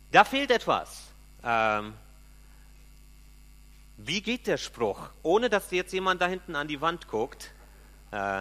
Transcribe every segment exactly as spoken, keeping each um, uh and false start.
Da fehlt etwas. Ähm, wie geht der Spruch? Ohne dass jetzt jemand da hinten an die Wand guckt. Äh,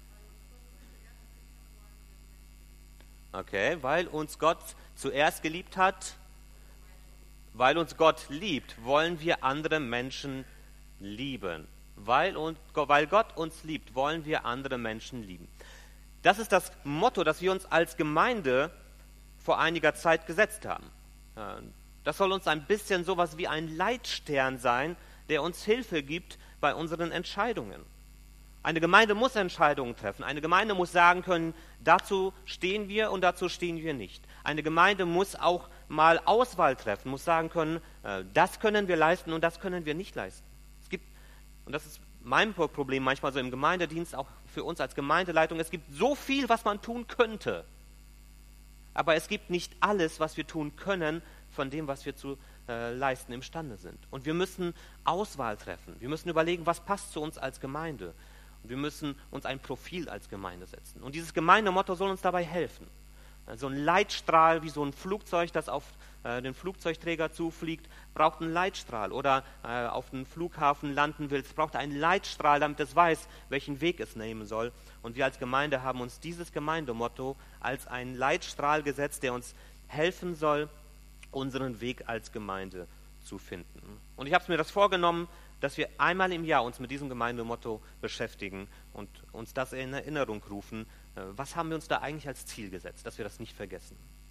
okay, weil uns Gott zuerst geliebt hat, weil uns Gott liebt, wollen wir andere Menschen lieben. Weil, und, weil Gott uns liebt, wollen wir andere Menschen lieben. Das ist das Motto, das wir uns als Gemeinde vor einiger Zeit gesetzt haben. Das soll uns ein bisschen sowas wie ein Leitstern sein, der uns Hilfe gibt bei unseren Entscheidungen. Eine Gemeinde muss Entscheidungen treffen. Eine Gemeinde muss sagen können, dazu stehen wir und dazu stehen wir nicht. Eine Gemeinde muss auch mal Auswahl treffen, muss sagen können, das können wir leisten und das können wir nicht leisten. Es gibt, und das ist mein Problem manchmal so im Gemeindedienst, auch für uns als Gemeindeleitung, es gibt so viel, was man tun könnte. Aber es gibt nicht alles, was wir tun können, von dem, was wir zu äh, leisten imstande sind. Und wir müssen Auswahl treffen. Wir müssen überlegen, was passt zu uns als Gemeinde. Und wir müssen uns ein Profil als Gemeinde setzen. Und dieses Gemeindemotto soll uns dabei helfen. So ein Leitstrahl, wie so ein Flugzeug, das auf äh, den Flugzeugträger zufliegt, braucht einen Leitstrahl. Oder äh, auf den Flughafen landen will, es braucht einen Leitstrahl, damit es weiß, welchen Weg es nehmen soll. Und wir als Gemeinde haben uns dieses Gemeindemotto als einen Leitstrahl gesetzt, der uns helfen soll, unseren Weg als Gemeinde zu finden. Und ich habe mir das vorgenommen, dass wir einmal im Jahr uns mit diesem Gemeindemotto beschäftigen und uns das in Erinnerung rufen. Was haben wir uns da eigentlich als Ziel gesetzt, dass wir das nicht vergessen?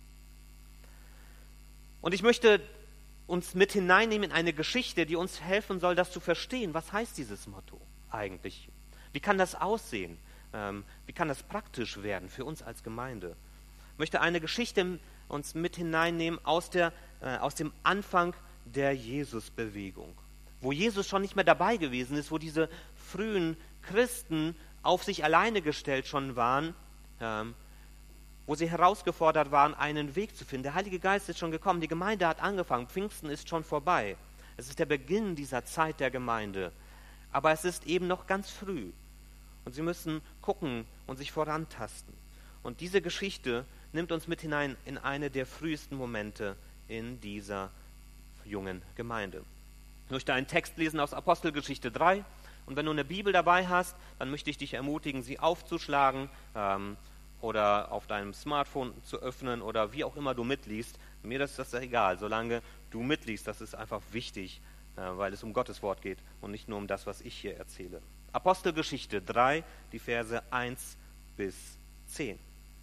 Und ich möchte uns mit hineinnehmen in eine Geschichte, die uns helfen soll, das zu verstehen. Was heißt dieses Motto eigentlich? Wie kann das aussehen? Ähm, wie kann das praktisch werden für uns als Gemeinde? Ich möchte eine Geschichte uns mit hineinnehmen aus, der, äh, aus dem Anfang der Jesus-Bewegung, wo Jesus schon nicht mehr dabei gewesen ist, wo diese frühen Christen auf sich alleine gestellt schon waren, ähm, wo sie herausgefordert waren, einen Weg zu finden. Der Heilige Geist ist schon gekommen, die Gemeinde hat angefangen, Pfingsten ist schon vorbei. Es ist der Beginn dieser Zeit der Gemeinde, aber es ist eben noch ganz früh. Und sie müssen gucken und sich vorantasten. Und diese Geschichte nimmt uns mit hinein in eine der frühesten Momente in dieser jungen Gemeinde. Ich möchte einen Text lesen aus Apostelgeschichte drei. Und wenn du eine Bibel dabei hast, dann möchte ich dich ermutigen, sie aufzuschlagen ähm, oder auf deinem Smartphone zu öffnen oder wie auch immer du mitliest. Mir ist das egal, solange du mitliest. Das ist einfach wichtig, äh, weil es um Gottes Wort geht und nicht nur um das, was ich hier erzähle. Apostelgeschichte drei, die Verse eins bis zehn.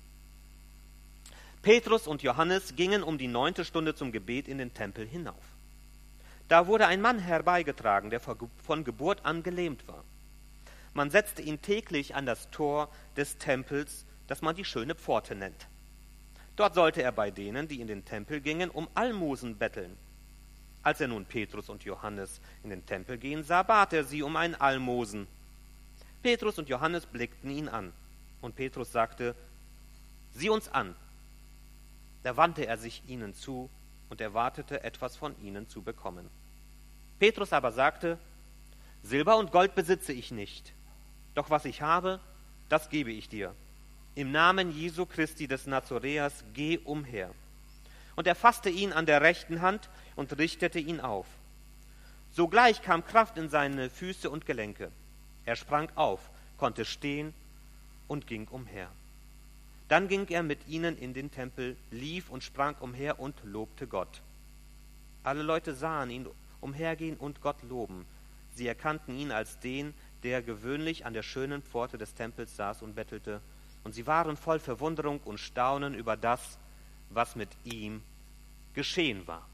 Petrus und Johannes gingen um die neunte Stunde zum Gebet in den Tempel hinauf. Da wurde ein Mann herbeigetragen, der von Geburt an gelähmt war. Man setzte ihn täglich an das Tor des Tempels, das man die schöne Pforte nennt. Dort sollte er bei denen, die in den Tempel gingen, um Almosen betteln. Als er nun Petrus und Johannes in den Tempel gehen sah, bat er sie um ein Almosen. Petrus und Johannes blickten ihn an, und Petrus sagte, sieh uns an. Da wandte er sich ihnen zu und erwartete, etwas von ihnen zu bekommen. Petrus aber sagte, Silber und Gold besitze ich nicht, doch was ich habe, das gebe ich dir. Im Namen Jesu Christi des Nazoräers geh umher. Und er fasste ihn an der rechten Hand und richtete ihn auf. Sogleich kam Kraft in seine Füße und Gelenke. Er sprang auf, konnte stehen und ging umher. Dann ging er mit ihnen in den Tempel, lief und sprang umher und lobte Gott. Alle Leute sahen ihn umhergehen und Gott loben. Sie erkannten ihn als den, der gewöhnlich an der schönen Pforte des Tempels saß und bettelte. Und sie waren voll Verwunderung und Staunen über das, was mit ihm geschehen war.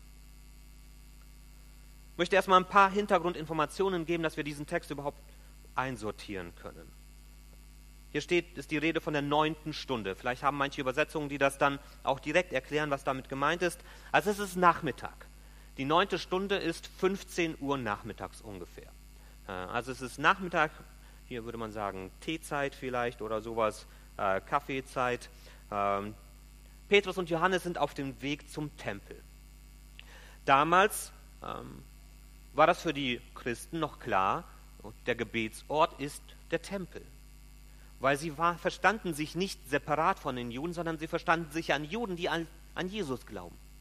Ich möchte erstmal ein paar Hintergrundinformationen geben, dass wir diesen Text überhaupt einsortieren können. Hier steht, ist die Rede von der neunten Stunde. Vielleicht haben manche Übersetzungen, die das dann auch direkt erklären, was damit gemeint ist. Also es ist Nachmittag. Die neunte Stunde ist fünfzehn Uhr nachmittags ungefähr. Also es ist Nachmittag, hier würde man sagen Teezeit vielleicht oder sowas, äh, Kaffeezeit. Ähm, Petrus und Johannes sind auf dem Weg zum Tempel. Damals ähm, war das für die Christen noch klar, der Gebetsort ist der Tempel. Weil sie war, verstanden sich nicht separat von den Juden, sondern sie verstanden sich an Juden, die an, an Jesus glauben.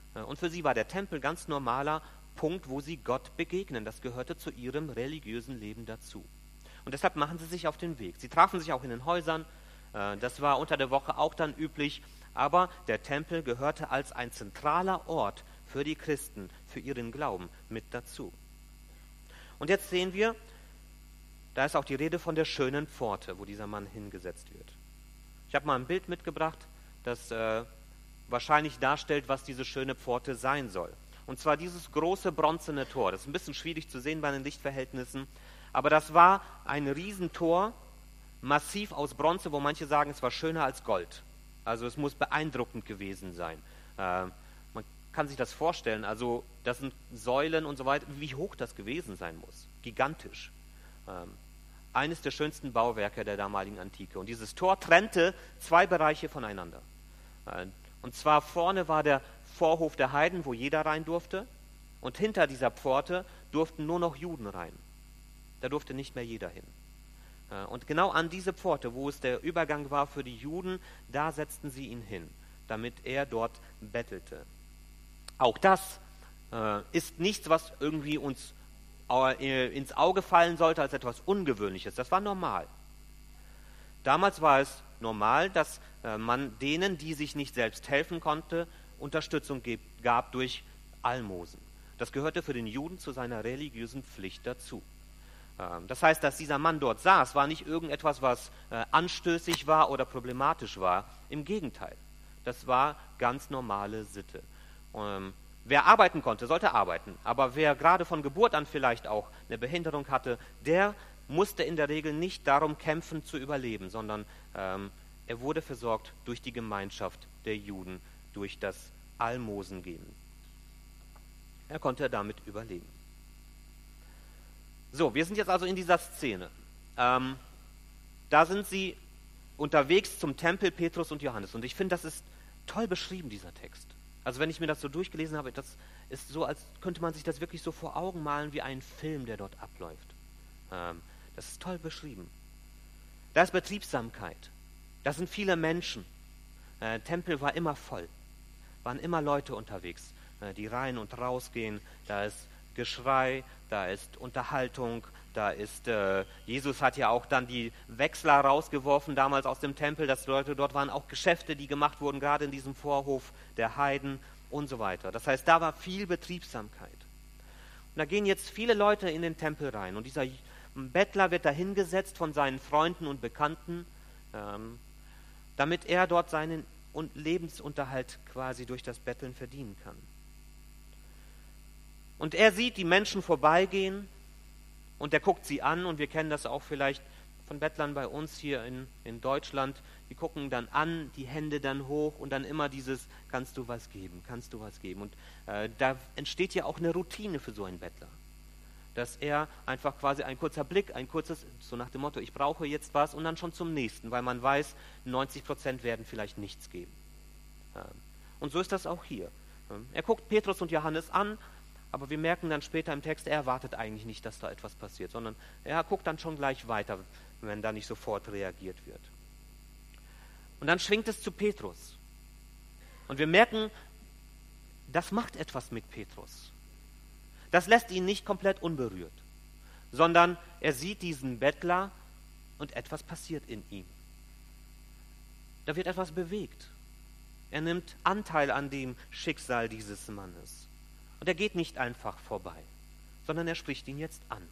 Und für sie war der Tempel ganz normaler Punkt, wo sie Gott begegnen. Das gehörte zu ihrem religiösen Leben dazu. Und deshalb machen sie sich auf den Weg. Sie trafen sich auch in den Häusern. Das war unter der Woche auch dann üblich. Aber der Tempel gehörte als ein zentraler Ort für die Christen, für ihren Glauben mit dazu. Und jetzt sehen wir, da ist auch die Rede von der schönen Pforte, wo dieser Mann hingesetzt wird. Ich habe mal ein Bild mitgebracht, das äh, wahrscheinlich darstellt, was diese schöne Pforte sein soll. Und zwar dieses große bronzene Tor. Das ist ein bisschen schwierig zu sehen bei den Lichtverhältnissen, aber das war ein Riesentor, massiv aus Bronze, wo manche sagen, es war schöner als Gold. Also es muss beeindruckend gewesen sein. Äh, man kann sich das vorstellen, also das sind Säulen und so weiter, wie hoch das gewesen sein muss. Gigantisch. Ähm, eines der schönsten Bauwerke der damaligen Antike. Und dieses Tor trennte zwei Bereiche voneinander. Äh, und zwar vorne war der Vorhof der Heiden, wo jeder rein durfte. Und hinter dieser Pforte durften nur noch Juden rein. Da durfte nicht mehr jeder hin. Und genau an diese Pforte, wo es der Übergang war für die Juden, da setzten sie ihn hin, damit er dort bettelte. Auch das äh, ist nichts, was irgendwie uns äh, ins Auge fallen sollte als etwas Ungewöhnliches. Das war normal. Damals war es normal, dass äh, man denen, die sich nicht selbst helfen konnte, Unterstützung ge- gab durch Almosen. Das gehörte für den Juden zu seiner religiösen Pflicht dazu. Das heißt, dass dieser Mann dort saß, war nicht irgendetwas, was äh, anstößig war oder problematisch war. Im Gegenteil, das war ganz normale Sitte. Ähm, wer arbeiten konnte, sollte arbeiten. Aber wer gerade von Geburt an vielleicht auch eine Behinderung hatte, der musste in der Regel nicht darum kämpfen zu überleben, sondern ähm, er wurde versorgt durch die Gemeinschaft der Juden, durch das Almosen geben. Er konnte damit überleben. So, wir sind jetzt also in dieser Szene. Ähm, da sind sie unterwegs zum Tempel, Petrus und Johannes. Und ich finde, das ist toll beschrieben, dieser Text. Also wenn ich mir das so durchgelesen habe, das ist so, als könnte man sich das wirklich so vor Augen malen wie ein Film, der dort abläuft. Ähm, das ist toll beschrieben. Da ist Betriebsamkeit. Da sind viele Menschen. Der äh, Tempel war immer voll. Waren immer Leute unterwegs, äh, die rein und rausgehen. Da ist Geschrei, da ist Unterhaltung, da ist, äh, Jesus hat ja auch dann die Wechsler rausgeworfen damals aus dem Tempel, dass Leute, dort waren auch Geschäfte, die gemacht wurden, gerade in diesem Vorhof der Heiden und so weiter. Das heißt, da war viel Betriebsamkeit. Und da gehen jetzt viele Leute in den Tempel rein und dieser Bettler wird da hingesetzt von seinen Freunden und Bekannten, ähm, damit er dort seinen Lebensunterhalt quasi durch das Betteln verdienen kann. Und er sieht die Menschen vorbeigehen und er guckt sie an und wir kennen das auch vielleicht von Bettlern bei uns hier in, in Deutschland. Die gucken dann an, die Hände dann hoch und dann immer dieses, kannst du was geben, kannst du was geben. Und äh, da entsteht ja auch eine Routine für so einen Bettler. Dass er einfach quasi ein kurzer Blick, ein kurzes, so nach dem Motto, ich brauche jetzt was und dann schon zum nächsten, weil man weiß, neunzig Prozent werden vielleicht nichts geben. Ähm, und so ist das auch hier. Ähm, er guckt Petrus und Johannes an, aber wir merken dann später im Text, er erwartet eigentlich nicht, dass da etwas passiert, sondern er guckt dann schon gleich weiter, wenn da nicht sofort reagiert wird. Und dann schwingt es zu Petrus. Und wir merken, das macht etwas mit Petrus. Das lässt ihn nicht komplett unberührt, sondern er sieht diesen Bettler und etwas passiert in ihm. Da wird etwas bewegt. Er nimmt Anteil an dem Schicksal dieses Mannes. Und er geht nicht einfach vorbei, sondern er spricht ihn jetzt an.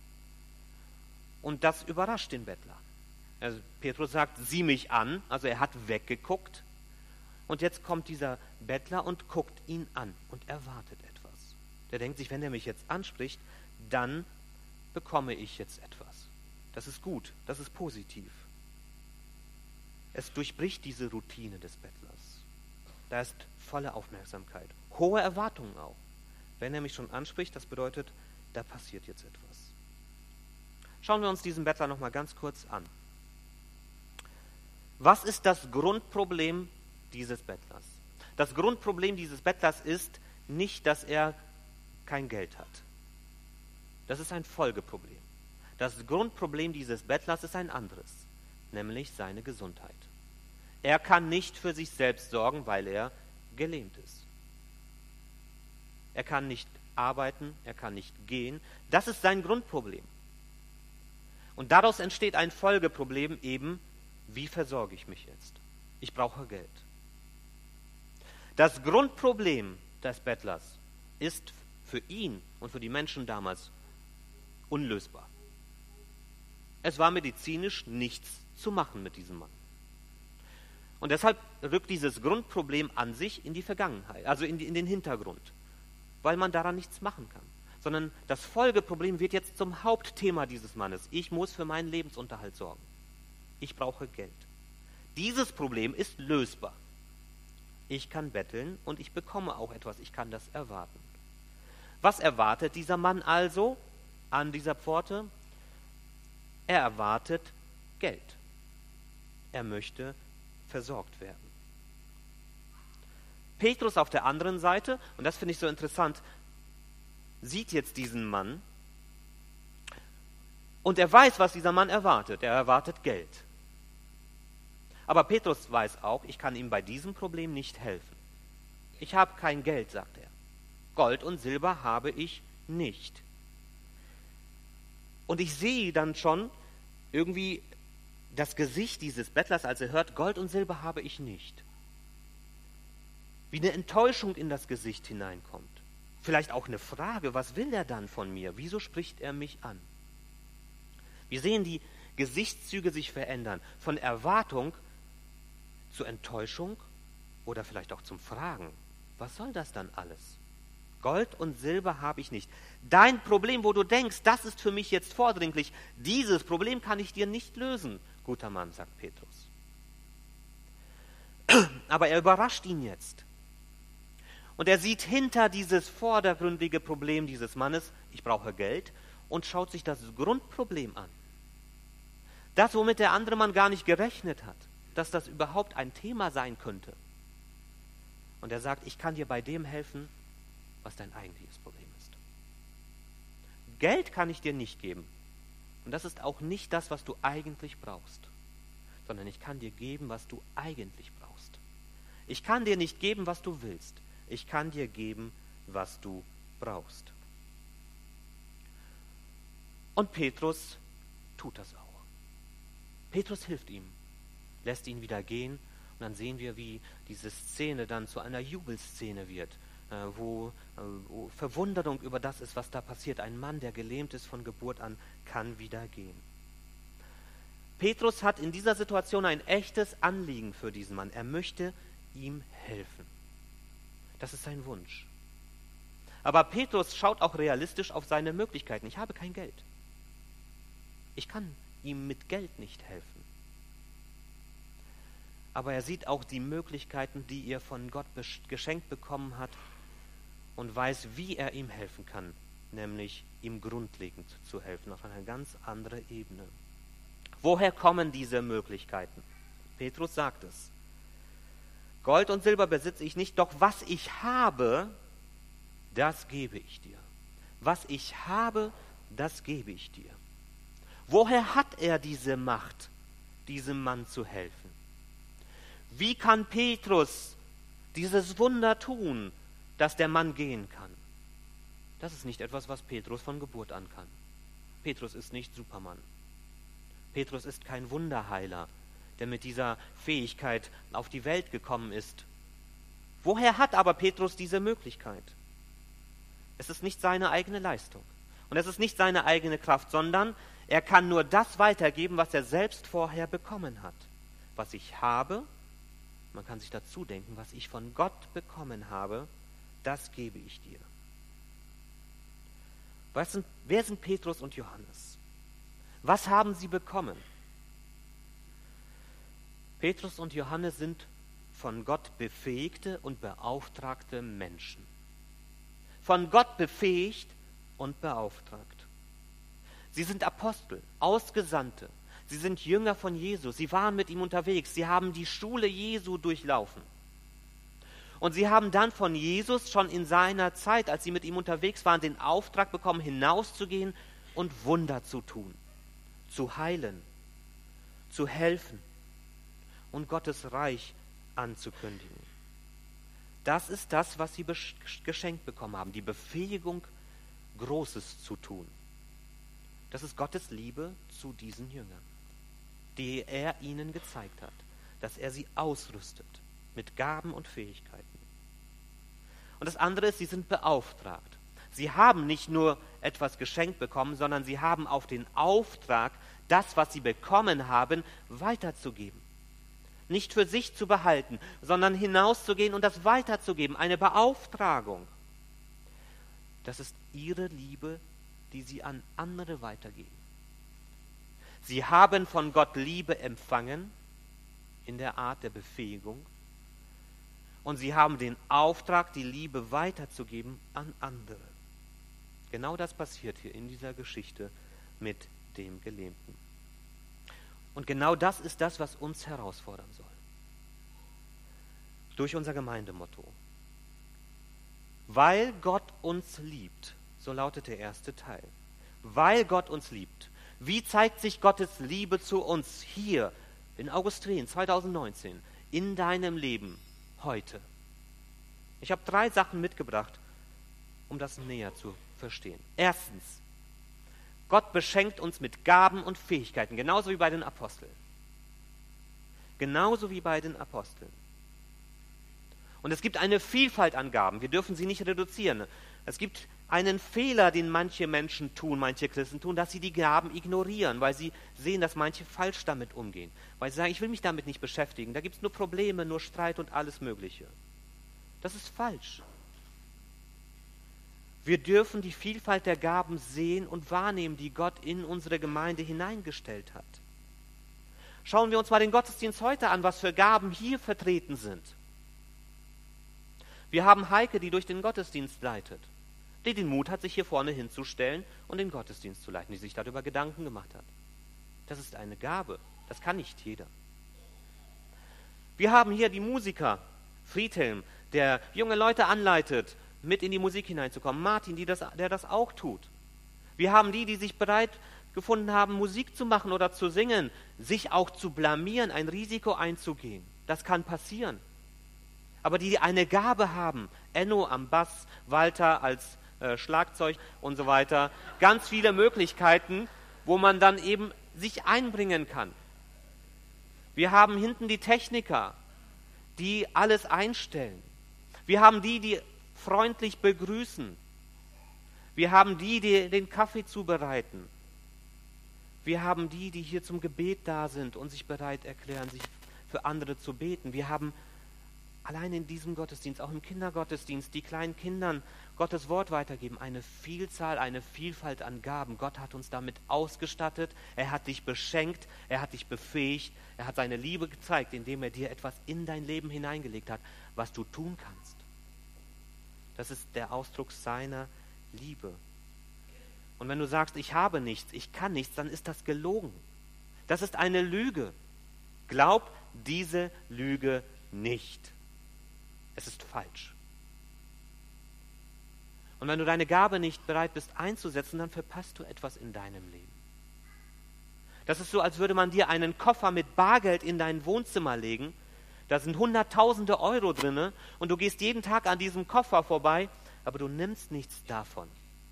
Und das überrascht den Bettler. Also Petrus sagt, sieh mich an, also er hat weggeguckt. Und jetzt kommt dieser Bettler und guckt ihn an und erwartet etwas. Der denkt sich, wenn er mich jetzt anspricht, dann bekomme ich jetzt etwas. Das ist gut, das ist positiv. Es durchbricht diese Routine des Bettlers. Da ist volle Aufmerksamkeit, hohe Erwartungen auch. Wenn er mich schon anspricht, das bedeutet, da passiert jetzt etwas. Schauen wir uns diesen Bettler nochmal ganz kurz an. Was ist das Grundproblem dieses Bettlers? Das Grundproblem dieses Bettlers ist nicht, dass er kein Geld hat. Das ist ein Folgeproblem. Das Grundproblem dieses Bettlers ist ein anderes, nämlich seine Gesundheit. Er kann nicht für sich selbst sorgen, weil er gelähmt ist. Er kann nicht arbeiten, er kann nicht gehen. Das ist sein Grundproblem. Und daraus entsteht ein Folgeproblem eben, wie versorge ich mich jetzt? Ich brauche Geld. Das Grundproblem des Bettlers ist für ihn und für die Menschen damals unlösbar. Es war medizinisch nichts zu machen mit diesem Mann. Und deshalb rückt dieses Grundproblem an sich in die Vergangenheit, also in, die, in den Hintergrund, weil man daran nichts machen kann. Sondern das Folgeproblem wird jetzt zum Hauptthema dieses Mannes. Ich muss für meinen Lebensunterhalt sorgen. Ich brauche Geld. Dieses Problem ist lösbar. Ich kann betteln und ich bekomme auch etwas. Ich kann das erwarten. Was erwartet dieser Mann also an dieser Pforte? Er erwartet Geld. Er möchte versorgt werden. Petrus auf der anderen Seite, und das finde ich so interessant, sieht jetzt diesen Mann und er weiß, was dieser Mann erwartet. Er erwartet Geld. Aber Petrus weiß auch, ich kann ihm bei diesem Problem nicht helfen. Ich habe kein Geld, sagt er. Gold und Silber habe ich nicht. Und ich sehe dann schon irgendwie das Gesicht dieses Bettlers, als er hört, Gold und Silber habe ich nicht. Wie eine Enttäuschung in das Gesicht hineinkommt. Vielleicht auch eine Frage, was will er dann von mir? Wieso spricht er mich an? Wir sehen die Gesichtszüge sich verändern. Von Erwartung zu Enttäuschung oder vielleicht auch zum Fragen. Was soll das dann alles? Gold und Silber habe ich nicht. Dein Problem, wo du denkst, das ist für mich jetzt vordringlich, dieses Problem kann ich dir nicht lösen, guter Mann, sagt Petrus. Aber er überrascht ihn jetzt. Und er sieht hinter dieses vordergründige Problem dieses Mannes, ich brauche Geld, und schaut sich das Grundproblem an. Das, womit der andere Mann gar nicht gerechnet hat, dass das überhaupt ein Thema sein könnte. Und er sagt, ich kann dir bei dem helfen, was dein eigentliches Problem ist. Geld kann ich dir nicht geben. Und das ist auch nicht das, was du eigentlich brauchst. Sondern ich kann dir geben, was du eigentlich brauchst. Ich kann dir nicht geben, was du willst. Ich kann dir geben, was du brauchst. Und Petrus tut das auch. Petrus hilft ihm, lässt ihn wieder gehen. Und dann sehen wir, wie diese Szene dann zu einer Jubelszene wird. Wo, wo Verwunderung über das ist, was da passiert. Ein Mann, der gelähmt ist von Geburt an, kann wieder gehen. Petrus hat in dieser Situation ein echtes Anliegen für diesen Mann. Er möchte ihm helfen. Das ist sein Wunsch. Aber Petrus schaut auch realistisch auf seine Möglichkeiten. Ich habe kein Geld. Ich kann ihm mit Geld nicht helfen. Aber er sieht auch die Möglichkeiten, die er von Gott geschenkt bekommen hat, und weiß, wie er ihm helfen kann, nämlich ihm grundlegend zu helfen, auf einer ganz anderen Ebene. Woher kommen diese Möglichkeiten? Petrus sagt es. Gold und Silber besitze ich nicht, doch was ich habe, das gebe ich dir. Was ich habe, das gebe ich dir. Woher hat er diese Macht, diesem Mann zu helfen? Wie kann Petrus dieses Wunder tun, dass der Mann gehen kann? Das ist nicht etwas, was Petrus von Geburt an kann. Petrus ist nicht Superman. Petrus ist kein Wunderheiler, der mit dieser Fähigkeit auf die Welt gekommen ist. Woher hat aber Petrus diese Möglichkeit? Es ist nicht seine eigene Leistung und es ist nicht seine eigene Kraft, sondern er kann nur das weitergeben, was er selbst vorher bekommen hat. Was ich habe, man kann sich dazu denken, was ich von Gott bekommen habe, das gebe ich dir. Was sind, wer sind Petrus und Johannes? Was haben sie bekommen? Petrus und Johannes sind von Gott befähigte und beauftragte Menschen. Von Gott befähigt und beauftragt. Sie sind Apostel, Ausgesandte. Sie sind Jünger von Jesus. Sie waren mit ihm unterwegs. Sie haben die Schule Jesu durchlaufen. Und sie haben dann von Jesus schon in seiner Zeit, als sie mit ihm unterwegs waren, den Auftrag bekommen, hinauszugehen und Wunder zu tun, zu heilen, zu helfen und Gottes Reich anzukündigen. Das ist das, was sie geschenkt bekommen haben, die Befähigung, Großes zu tun. Das ist Gottes Liebe zu diesen Jüngern, die er ihnen gezeigt hat, dass er sie ausrüstet mit Gaben und Fähigkeiten. Und das andere ist, sie sind beauftragt. Sie haben nicht nur etwas geschenkt bekommen, sondern sie haben auch den Auftrag, das, was sie bekommen haben, weiterzugeben. Nicht für sich zu behalten, sondern hinauszugehen und das weiterzugeben. Eine Beauftragung. Das ist ihre Liebe, die sie an andere weitergeben. Sie haben von Gott Liebe empfangen in der Art der Befähigung und sie haben den Auftrag, die Liebe weiterzugeben an andere. Genau das passiert hier in dieser Geschichte mit dem Gelähmten. Und genau das ist das, was uns herausfordern soll. Durch unser Gemeindemotto. Weil Gott uns liebt, so lautet der erste Teil. Weil Gott uns liebt. Wie zeigt sich Gottes Liebe zu uns hier in Augustrin zwanzig neunzehn in deinem Leben heute? Ich habe drei Sachen mitgebracht, um das näher zu verstehen. Erstens, Gott beschenkt uns mit Gaben und Fähigkeiten, genauso wie bei den Aposteln. Genauso wie bei den Aposteln. Und es gibt eine Vielfalt an Gaben, wir dürfen sie nicht reduzieren. Es gibt einen Fehler, den manche Menschen tun, manche Christen tun, dass sie die Gaben ignorieren, weil sie sehen, dass manche falsch damit umgehen. Weil sie sagen, ich will mich damit nicht beschäftigen, da gibt es nur Probleme, nur Streit und alles Mögliche. Das ist falsch. Wir dürfen die Vielfalt der Gaben sehen und wahrnehmen, die Gott in unsere Gemeinde hineingestellt hat. Schauen wir uns mal den Gottesdienst heute an, was für Gaben hier vertreten sind. Wir haben Heike, die durch den Gottesdienst leitet, die den Mut hat, sich hier vorne hinzustellen und den Gottesdienst zu leiten, die sich darüber Gedanken gemacht hat. Das ist eine Gabe, das kann nicht jeder. Wir haben hier die Musiker, Friedhelm, der junge Leute anleitet, mit in die Musik hineinzukommen. Martin, die das, der das auch tut. Wir haben die, die sich bereit gefunden haben, Musik zu machen oder zu singen, sich auch zu blamieren, ein Risiko einzugehen. Das kann passieren. Aber die eine Gabe haben, Enno am Bass, Walter als äh, Schlagzeug und so weiter, ganz viele Möglichkeiten, wo man dann eben sich einbringen kann. Wir haben hinten die Techniker, die alles einstellen. Wir haben die, die freundlich begrüßen. Wir haben die, die den Kaffee zubereiten. Wir haben die, die hier zum Gebet da sind und sich bereit erklären, sich für andere zu beten. Wir haben allein in diesem Gottesdienst, auch im Kindergottesdienst, die kleinen Kindern Gottes Wort weitergeben. Eine Vielzahl, eine Vielfalt an Gaben. Gott hat uns damit ausgestattet. Er hat dich beschenkt. Er hat dich befähigt. Er hat seine Liebe gezeigt, indem er dir etwas in dein Leben hineingelegt hat, was du tun kannst. Das ist der Ausdruck seiner Liebe. Und wenn du sagst, ich habe nichts, ich kann nichts, dann ist das gelogen. Das ist eine Lüge. Glaub diese Lüge nicht. Es ist falsch. Und wenn du deine Gabe nicht bereit bist einzusetzen, dann verpasst du etwas in deinem Leben. Das ist so, als würde man dir einen Koffer mit Bargeld in dein Wohnzimmer legen. Da sind hunderttausende Euro drin und du gehst jeden Tag an diesem Koffer vorbei, aber du nimmst nichts davon.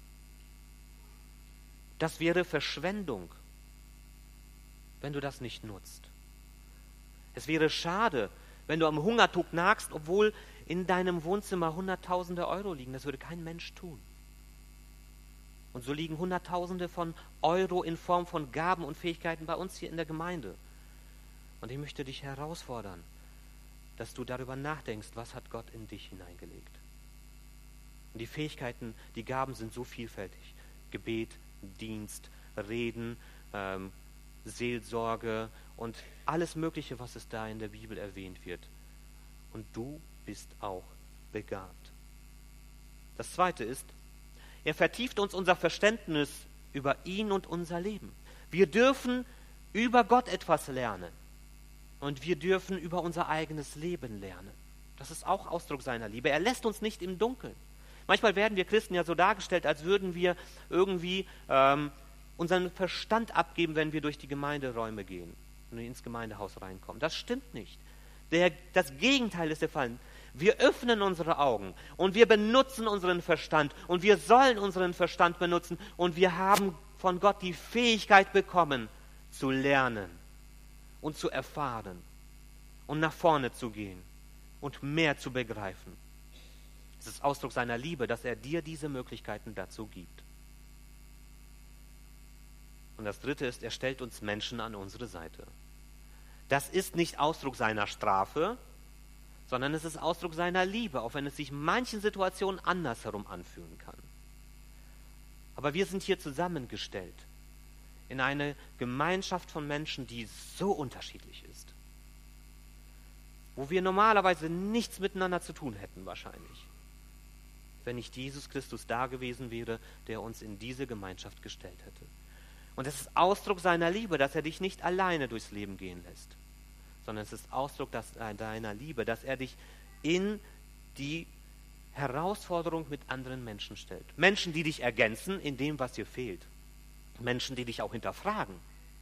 Das wäre Verschwendung, wenn du das nicht nutzt. Es wäre schade, wenn du am Hungertuch nagst, obwohl in deinem Wohnzimmer hunderttausende Euro liegen. Das würde kein Mensch tun. Und so liegen hunderttausende von Euro in Form von Gaben und Fähigkeiten bei uns hier in der Gemeinde. Und ich möchte dich herausfordern, dass du darüber nachdenkst, was hat Gott in dich hineingelegt. Und die Fähigkeiten, die Gaben sind so vielfältig. Gebet, Dienst, Reden, ähm, Seelsorge und alles Mögliche, was es da in der Bibel erwähnt wird. Und du bist auch begabt. Das Zweite ist, er vertieft uns unser Verständnis über ihn und unser Leben. Wir dürfen über Gott etwas lernen. Und wir dürfen über unser eigenes Leben lernen. Das ist auch Ausdruck seiner Liebe. Er lässt uns nicht im Dunkeln. Manchmal werden wir Christen ja so dargestellt, als würden wir irgendwie ähm, unseren Verstand abgeben, wenn wir durch die Gemeinderäume gehen und ins Gemeindehaus reinkommen. Das stimmt nicht. Der, das Gegenteil ist der Fall. Wir öffnen unsere Augen und wir benutzen unseren Verstand und wir sollen unseren Verstand benutzen und wir haben von Gott die Fähigkeit bekommen, zu lernen und zu erfahren und nach vorne zu gehen und mehr zu begreifen. Es ist Ausdruck seiner Liebe, dass er dir diese Möglichkeiten dazu gibt. Und das Dritte ist, er stellt uns Menschen an unsere Seite. Das ist nicht Ausdruck seiner Strafe, sondern es ist Ausdruck seiner Liebe, auch wenn es sich in manchen Situationen andersherum anfühlen kann. Aber wir sind hier zusammengestellt in eine Gemeinschaft von Menschen, die so unterschiedlich ist, wo wir normalerweise nichts miteinander zu tun hätten wahrscheinlich, wenn nicht Jesus Christus da gewesen wäre, der uns in diese Gemeinschaft gestellt hätte. Und es ist Ausdruck seiner Liebe, dass er dich nicht alleine durchs Leben gehen lässt, sondern es ist Ausdruck dass, äh, deiner Liebe, dass er dich in die Herausforderung mit anderen Menschen stellt. Menschen, die dich ergänzen in dem, was dir fehlt. Menschen, die dich auch hinterfragen.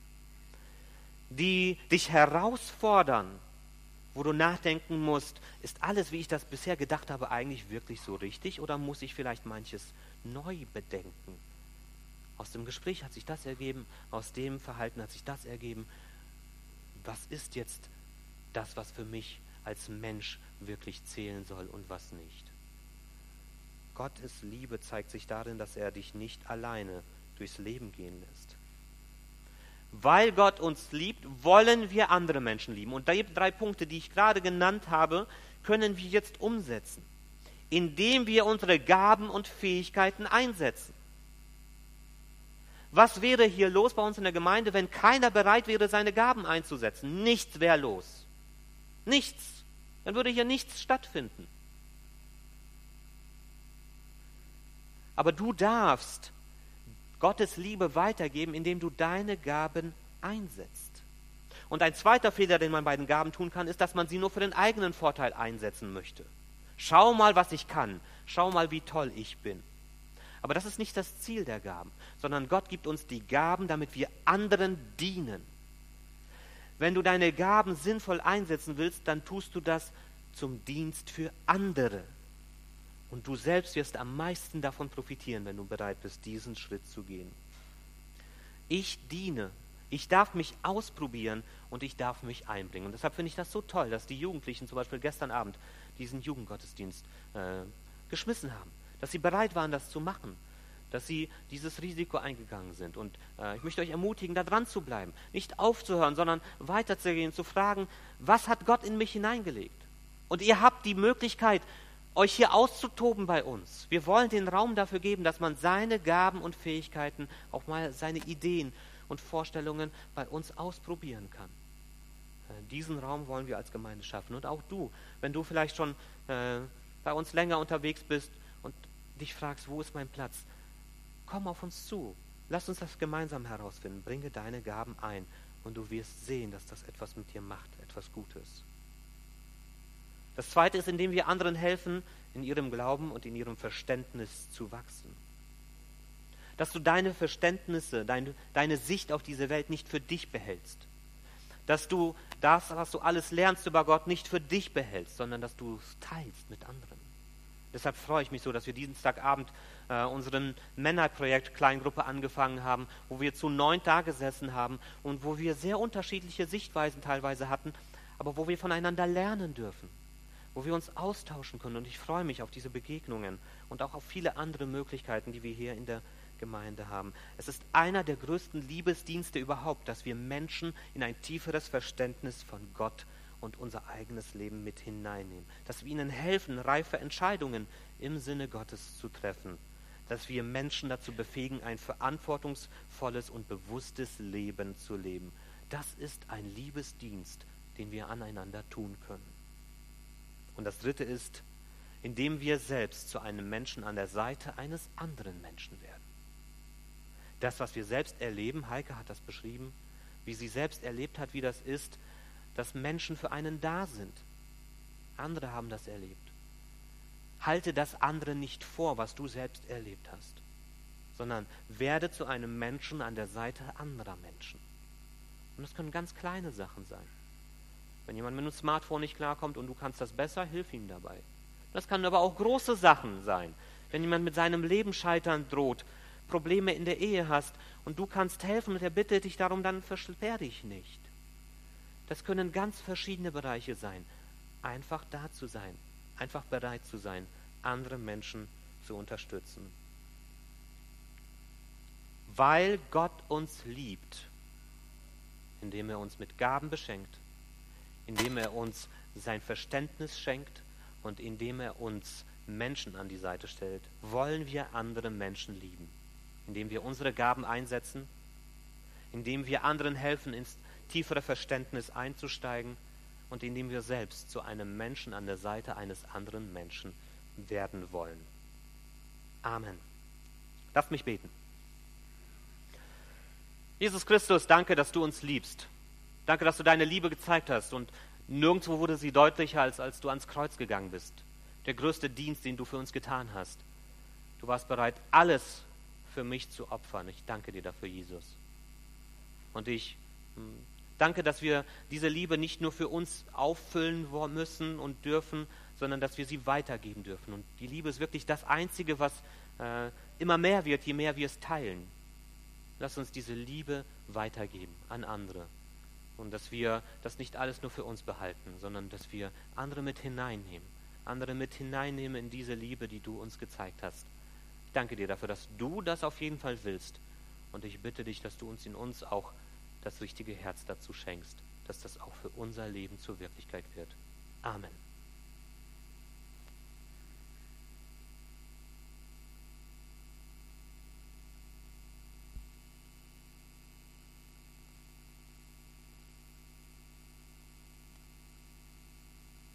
Die dich herausfordern, wo du nachdenken musst, ist alles, wie ich das bisher gedacht habe, eigentlich wirklich so richtig oder muss ich vielleicht manches neu bedenken? Aus dem Gespräch hat sich das ergeben, aus dem Verhalten hat sich das ergeben. Was ist jetzt das, was für mich als Mensch wirklich zählen soll und was nicht? Gottes Liebe zeigt sich darin, dass er dich nicht alleine durchs Leben gehen lässt. Weil Gott uns liebt, wollen wir andere Menschen lieben. Und die drei Punkte, die ich gerade genannt habe, können wir jetzt umsetzen, indem wir unsere Gaben und Fähigkeiten einsetzen. Was wäre hier los bei uns in der Gemeinde, wenn keiner bereit wäre, seine Gaben einzusetzen? Nichts wäre los. Nichts. Dann würde hier nichts stattfinden. Aber du darfst Gottes Liebe weitergeben, indem du deine Gaben einsetzt. Und ein zweiter Fehler, den man bei den Gaben tun kann, ist, dass man sie nur für den eigenen Vorteil einsetzen möchte. Schau mal, was ich kann. Schau mal, wie toll ich bin. Aber das ist nicht das Ziel der Gaben, sondern Gott gibt uns die Gaben, damit wir anderen dienen. Wenn du deine Gaben sinnvoll einsetzen willst, dann tust du das zum Dienst für andere. Und du selbst wirst am meisten davon profitieren, wenn du bereit bist, diesen Schritt zu gehen. Ich diene, ich darf mich ausprobieren und ich darf mich einbringen. Und deshalb finde ich das so toll, dass die Jugendlichen zum Beispiel gestern Abend diesen Jugendgottesdienst äh, geschmissen haben. Dass sie bereit waren, das zu machen, dass sie dieses Risiko eingegangen sind. Und äh, ich möchte euch ermutigen, da dran zu bleiben, nicht aufzuhören, sondern weiterzugehen, zu fragen, was hat Gott in mich hineingelegt? Und ihr habt die Möglichkeit, euch hier auszutoben bei uns. Wir wollen den Raum dafür geben, dass man seine Gaben und Fähigkeiten, auch mal seine Ideen und Vorstellungen bei uns ausprobieren kann. Äh, diesen Raum wollen wir als Gemeinde schaffen. Und auch du, wenn du vielleicht schon äh, bei uns länger unterwegs bist, und dich fragst, wo ist mein Platz? Komm auf uns zu. Lass uns das gemeinsam herausfinden. Bringe deine Gaben ein und du wirst sehen, dass das etwas mit dir macht, etwas Gutes. Das Zweite ist, indem wir anderen helfen, in ihrem Glauben und in ihrem Verständnis zu wachsen. Dass du deine Verständnisse, deine, deine Sicht auf diese Welt nicht für dich behältst. Dass du das, was du alles lernst über Gott, nicht für dich behältst, sondern dass du es teilst mit anderen. Deshalb freue ich mich so, dass wir Dienstagabend äh, unseren Männerprojekt Kleingruppe angefangen haben, wo wir zu neun da gesessen haben und wo wir sehr unterschiedliche Sichtweisen teilweise hatten, aber wo wir voneinander lernen dürfen, wo wir uns austauschen können. Und ich freue mich auf diese Begegnungen und auch auf viele andere Möglichkeiten, die wir hier in der Gemeinde haben. Es ist einer der größten Liebesdienste überhaupt, dass wir Menschen in ein tieferes Verständnis von Gott und unser eigenes Leben mit hineinnehmen. Dass wir ihnen helfen, reife Entscheidungen im Sinne Gottes zu treffen. Dass wir Menschen dazu befähigen, ein verantwortungsvolles und bewusstes Leben zu leben. Das ist ein Liebesdienst, den wir aneinander tun können. Und das Dritte ist, indem wir selbst zu einem Menschen an der Seite eines anderen Menschen werden. Das, was wir selbst erleben, Heike hat das beschrieben, wie sie selbst erlebt hat, wie das ist, dass Menschen für einen da sind. Andere haben das erlebt. Halte das andere nicht vor, was du selbst erlebt hast, sondern werde zu einem Menschen an der Seite anderer Menschen. Und das können ganz kleine Sachen sein. Wenn jemand mit einem Smartphone nicht klarkommt und du kannst das besser, hilf ihm dabei. Das kann aber auch große Sachen sein. Wenn jemand mit seinem Leben scheitern droht, Probleme in der Ehe hast und du kannst helfen und er bittet dich darum, dann versperr dich nicht. Das können ganz verschiedene Bereiche sein. Einfach da zu sein, einfach bereit zu sein, andere Menschen zu unterstützen. Weil Gott uns liebt, indem er uns mit Gaben beschenkt, indem er uns sein Verständnis schenkt und indem er uns Menschen an die Seite stellt, wollen wir andere Menschen lieben. Indem wir unsere Gaben einsetzen, indem wir anderen helfen, ins tiefere Verständnis einzusteigen und indem wir selbst zu einem Menschen an der Seite eines anderen Menschen werden wollen. Amen. Lasst mich beten. Jesus Christus, danke, dass du uns liebst. Danke, dass du deine Liebe gezeigt hast und nirgendwo wurde sie deutlicher, als als du ans Kreuz gegangen bist. Der größte Dienst, den du für uns getan hast. Du warst bereit, alles für mich zu opfern. Ich danke dir dafür, Jesus. Und ich mh, danke, dass wir diese Liebe nicht nur für uns auffüllen müssen und dürfen, sondern dass wir sie weitergeben dürfen. Und die Liebe ist wirklich das Einzige, was äh, immer mehr wird, je mehr wir es teilen. Lass uns diese Liebe weitergeben an andere. Und dass wir das nicht alles nur für uns behalten, sondern dass wir andere mit hineinnehmen. Andere mit hineinnehmen in diese Liebe, die du uns gezeigt hast. Ich danke dir dafür, dass du das auf jeden Fall willst. Und ich bitte dich, dass du uns in uns auch das richtige Herz dazu schenkst, dass das auch für unser Leben zur Wirklichkeit wird. Amen.